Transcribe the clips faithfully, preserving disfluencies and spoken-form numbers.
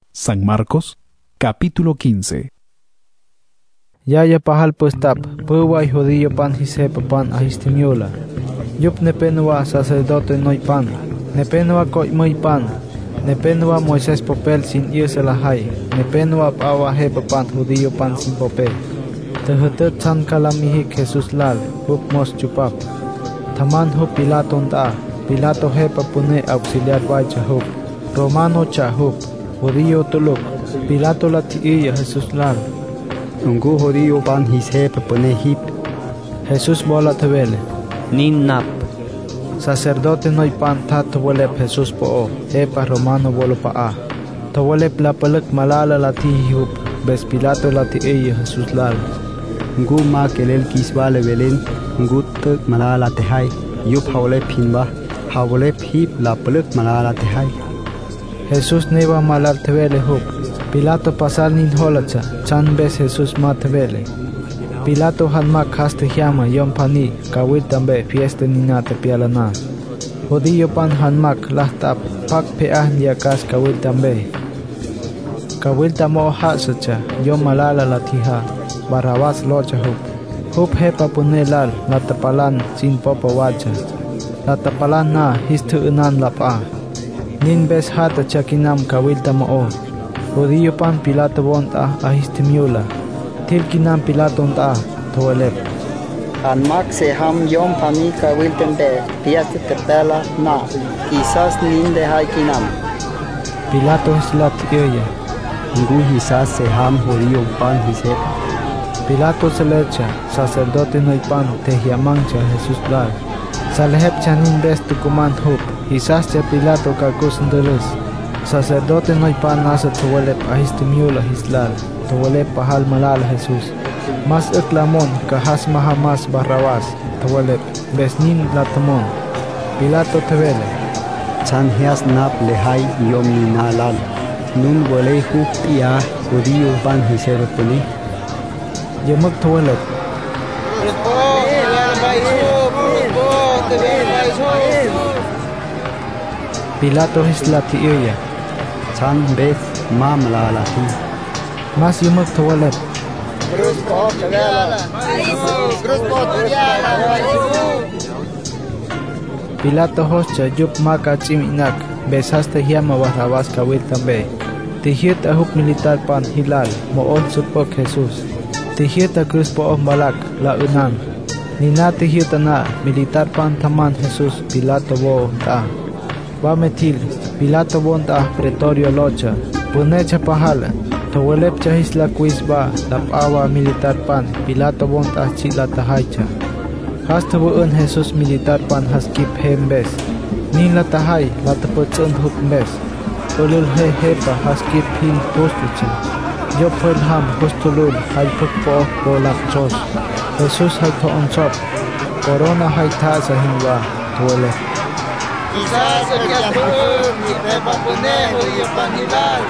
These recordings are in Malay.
San Marcos, capítulo quince. Yaya pahal postap, pewa judío pan hisepa pan ahistimiola. Yup nepenua sacerdote noi pan, nepenua koi moi pan, nepenua Moisés popel sin irselahai, nepenua pawa hepa pan judío pan sin popel. Tehetet chan kalamihik Jesus lal, hup mos chupap. Taman hup Pilato ta, Pilato hepa pune auxiliar waicha hup. Romano cha hup, judío tuluk, Pilato latiiya Jesus lal. Nunggu judío pan hisepa pune hip. Jesus bola tevele. Nin nap. Sacerdote noi pan ta tawalep Jesus po, hepa Romano bolo pa a. Tawalep la palak malala latihi hup, bes Pilato latiiya Jesus lal. Ngu ma kelel kisbale velen, ngu tek malala tehai, yup hawle pinba, hawle hip la palak malala tehai. Jesus neba malar tevele hup. Pilato pasal nin holacha, chan bes Jesus ma tevele. Pilato hanmak haste hiama yom pani, kawit tambe fiesta nina tepialana. Judío pan hanmak lahtap, pak peah niakas kawit tambe. Kawit tamo hasacha, yom malala latiha, Barabas locha hup. Hup hepa pune lal, latapalan sin popa wacha. Latapalan na histu unan lapa. Nin bes hata chakinam kawil tamo. Judío pan Pilato bonta ahistimiula. Tilkinam Pilato ta tawalep. Anmak se ham yom pani kawil tembe, piaste tepela na, quizás nin de haikinam. Pilato islat yoya. Ngu quizás se ham judío pan hisepa. Pilato selecha, sacerdote noi pan tehiamancha Jesus lal. Salehep chanin bes tukuman hup, quizás cha Pilato kakus nderes. Sacerdote noi pan nasa tawalep ahistimiula hislal, tawalep pahal malala Jesus. Mas eklamon kahas mahamas Barrabas, tawalep bes nin latamon. Pilato tevele. Chan hias nap lehai yom nina lal. Nun wale hup iya judío pan hisepa puni. Yemak tawalep. Pilato hislati iya. Chan bes ma malalati. Mas yemak tawalep. Pilato hoscha yup maka chiminak, besaste hiama Barrabas kawil tambe. Tihit ahup militar pan hilal, moon supok Jesus. Tihita cruz po balak la unan. Nina tihita na militar pan taman Jesus Pilato bo ta. Ba metil Pilato bon ta pretorio locha. Pune chapahal. Tawalep chahis la quiz ba lapawa militar pan Pilato bon ta chila tahaicha. Hasta buon Jesus militar pan haskip hembes. Nin la tahai la tapotson hukmes. Ulul he hepa haskip hin postucha. Yo fue el ham postulul hay pukpo bolak chos. Jesus hay to on chop. Corona hay ta sa hinwa tuole. Quizás el yahoo ni pepa punejo y panilal.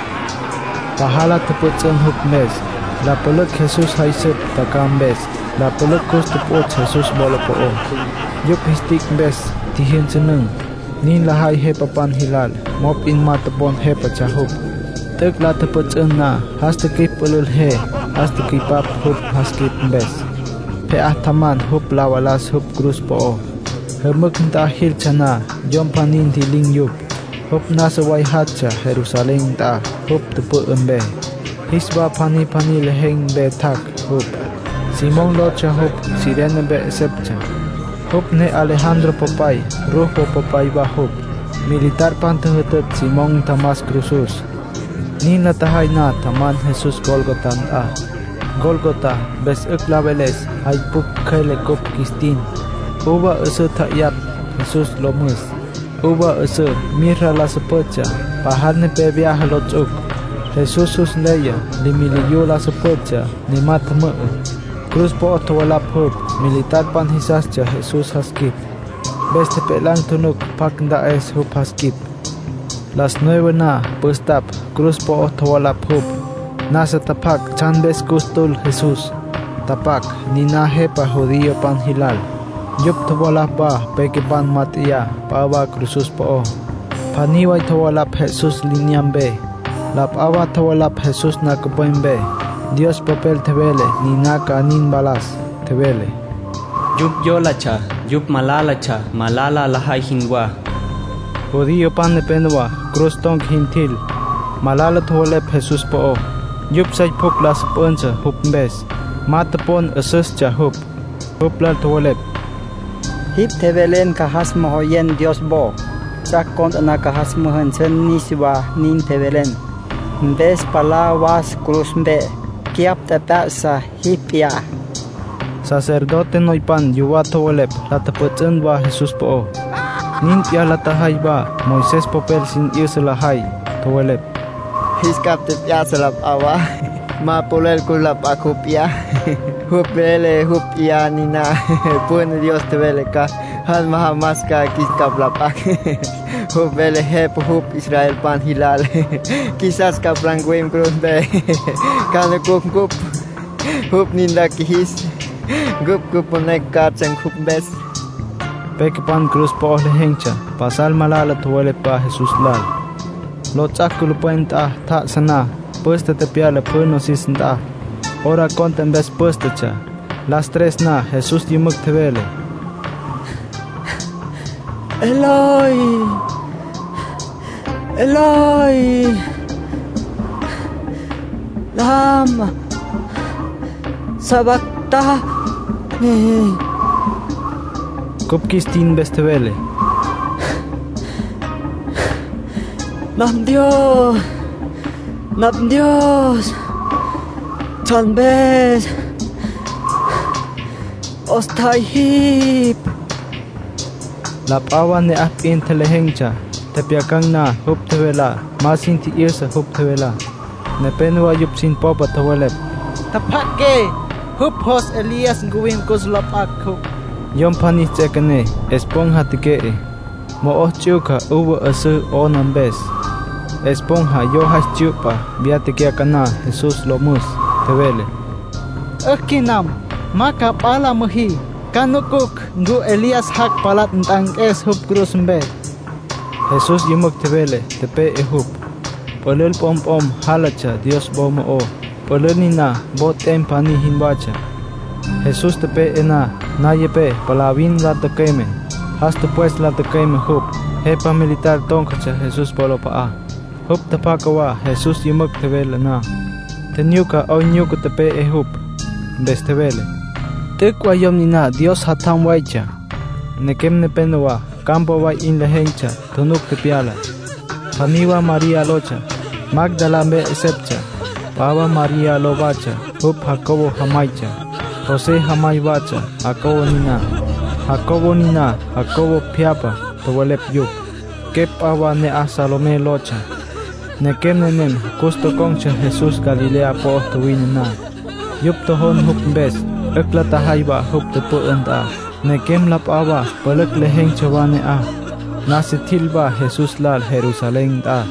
Pahala teputson hukmes. La poluk Jesus hay sep takambes. La poluk kostupot Jesus bolopo o. Yo pistik bes tihin seneng. Nin la hay hepa pan hilal. Mop in matapon hepa chahup. Tek la teputson na, hasta kip ulul he, hasta kipap hup haskip bes. Peah taman hup lawalas hup cruz po o. Hemuk nta hil chana, yom panin tiling yup. Hup nasa way hatcha, Jerusalem ta, hup tepu embe. Hisba pani pani leheng be tak, hup. Simon locha hup, sirene be sepcha. Hup ne Alejandro Popay, Ruho Popay ba hup. Militar pan tehetet Simon Tamas Cruzus. Nin la tahay na taman Jesus Golgota a. Golgota bes eklabeles hay puk kele kop kistin. Uba ese tayap Jesus lomus. Uba ese mira la sepecha. Pahal ne pe viaje lochuk. Jesus sus leya limiliyo la sepecha ni matme. Cruz po otwalap hub militar pan hisascha Jesus haskip. Bes te pelang tunuk pak nda es hub haskip. Las nueve na postap cruz po otwalap hub. Nasa tapak chanbes gustul Jesus. Tapak nina hepa judío pan hilal. Yup tawalap ba peke pan matia pawa cruzus po. Paniway tawalap Jesus linyambe. Lap awa tawalap Jesus na kapoimbe. Dios papel tebele ni naka anin balas tebele. Yup yolacha, yup malalacha, malala lahay hinwa. Judío pan de penwa, cruz tong hintil. Malala tawalep Jesus po o. Yup say pok las poncha hup bes. Matapon asus cha hup. Hup lal tawalep. Hip tebelen kahas mohoyen Dios bo. Rakon na kahas mohen sen niswa nin tebelen. Bes pala was cruz be. Kiap tepa sa hipia. Sacerdote noipan yuwa tawalep lataputun wa Jesus po o. Nin pia latahay ba Moises popel sin iusalahay tawalep. Hiskap te pia salap awa. Ma polel kulap aku pia. Hup bele hup ia nina. Pun Dios tebele ka. Han mahamas ka kiskap lapak. Hup bele hep hup Israel pan hilal. Kisas ka prangwim krus be. Kana kup kup. Hup ninda kihis. Gup gup ponek kacang hup bes. Pekepan cruz po lehengcha. Pasal malala tawalep pa Jesus lal. Lotsak kulupuenta ta sana. Puesta te piala puno sisnta. Ora conten bes puesta cha. Las tres na Jesus yumuk tevele. Eloi, Eloi, lama sabachthani. Kupkistin bes tevele. Nam Dios, nam Dios, John bes, ostahip. Lap awan ne apin telehengcha. Tepiakang na hup tevela. Masin ti irsa hup tevela. Ne penwa yup sin popa tawalep. Tapake. Hup hos Elias nguwim kuslap aku. Yom panis tekane. Esponja tike. Mo oh chuka uwa asu onam bes. Esponja yo has chupa. Biate kia kana Jesus lomus tevele. Akinam. Maka pala muhi. Kanukuk ngu Elias hak palat ntang es hup cruz mbe. Jesus yumuk tevele tepe e hup. Polel pom pom halacha Dios bomo o. Polel nina bot tem pani hinbacha. Jesus tepe ena na yepe palawin la tekeme. Hasta pues la tekeme hup. Hepa militar tongkacha Jesus polo pa a. Hup tapakawa Jesus yumuk tevele na. Tenyuka o nyuka tepe e hup. Bes tevele. Tekwa yom nina Dios hatam waicha. Nekem nepenwa campo wai in lehencha tunuk tepiala. Paniwa Maria locha. Magdala me esepcha. Pava Maria lobacha. Hup Jacobo hamaicha. Jose hamai bacha. Jacobo nina. Jacobo nina. Jacobo piapa. Tawalep yup. Kep awa ne a Salome locha. Nekem nenem kusto concha Jesus Galilea po tuwinina. Yup tohon hup bes. Ekla tahayba hup tepu enta. Nekem lap awa pelek leheng chawane a. Nasitilba Jesus lal Jerusalem ta.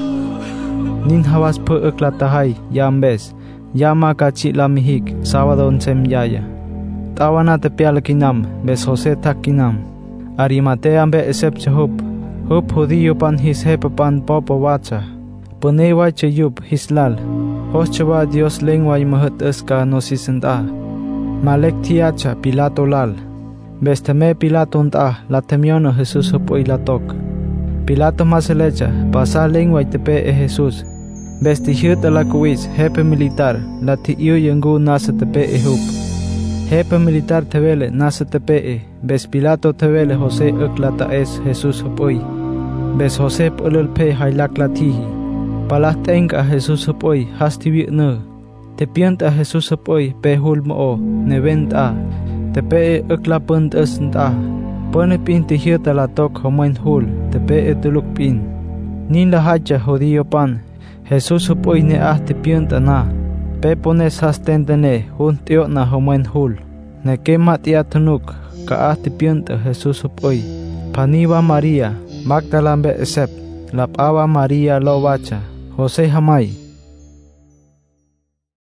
Nin hawas pu ekla tahay yambes. Yama kachi lamihik sawadon sem yaya. Tawana te pial kinam bes Jose tak kinam. Arimatea be esep hup. Hup judío pan his hepa pan popo wacha. Pune wacha yup his lal. Hoschwa Dios lengwa imahat eska nosisenta. Malek tiacha Pilato lal. Besteme Pilato nta la temiono Jesus hupo ilatok. Pilato maselecha pasa lengua tepe e Jesus. Bestihut la kuis hepe militar la tiu yengu nasa tepe e hup. Hepe militar tevele nasa tepe e. Bes Pilato tevele Jose uklata es Jesus hupoi. Bes Jose pulul pe hailak latihi. Palat enka Jesus hupoi hastiwi ne. Te pianta Jesus hupoi pe hulmo o neventa. Tepe ukla punt esnta. Pone pin tihirta la tok homain hul. Tepe etuluk pin. Nin la hacha judío pan. Jesus hupoi ne ah te pianta na. Pe pones hastentene hun tio na homain hul. Ne kemat ia tunuk. Ka ah te pianta Jesus hupoi. Paniwa Maria. Magdalambe esep. Lap awa Maria lo bacha. Jose hamai.